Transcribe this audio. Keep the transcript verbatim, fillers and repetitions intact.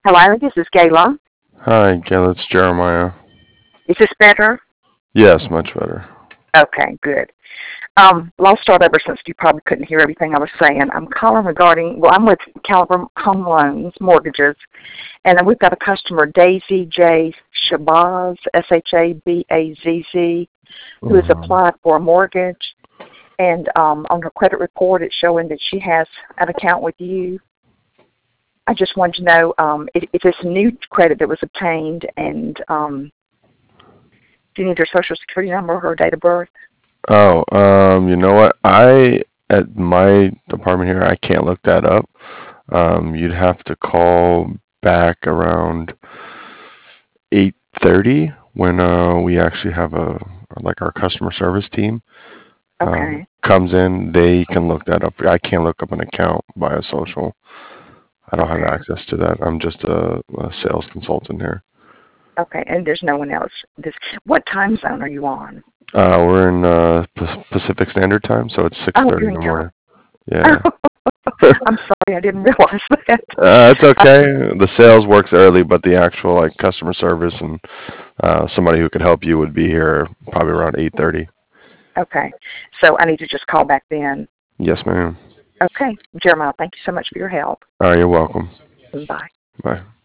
Hello, this is Gayla. Hi, Gail, it's Jeremiah. Is this better? Yes, much better. Okay, good. Um, well, I'll start over since you probably couldn't hear everything I was saying. I'm calling regarding, well, I'm with Caliber Home Loans, Mortgages, and we've got a customer, Daisy J. Shabazz, S H A B A Z Z, who has hmm applied for a mortgage. And um, on her credit report, it's showing that she has an account with you. I just wanted to know um, if, if it's a new credit that was obtained, and um, do you need her social security number or her date of birth? Oh, um, you know what? I at my department here, I can't look that up. Um, you'd have to call back around eight thirty when uh we actually have a like our customer service team um Okay. comes in. They can look that up. I can't look up an account via social. I don't have Okay. access to that. I'm just a, a sales consultant here. Okay. And there's no one else. This. What time zone are you on? Uh, we're in uh, P- Pacific Standard Time, so it's Oh, six thirty you're in in the Cal. morning. Yeah. I'm sorry, I didn't realize that. Uh, it's Uh, okay. The sales works early, but the actual like customer service and uh, somebody who could help you would be here probably around eight thirty. okay. So I need to just call back then. Yes, ma'am. Okay. Jeremiah, thank you so much for your help. All right, you're welcome. Bye. Bye.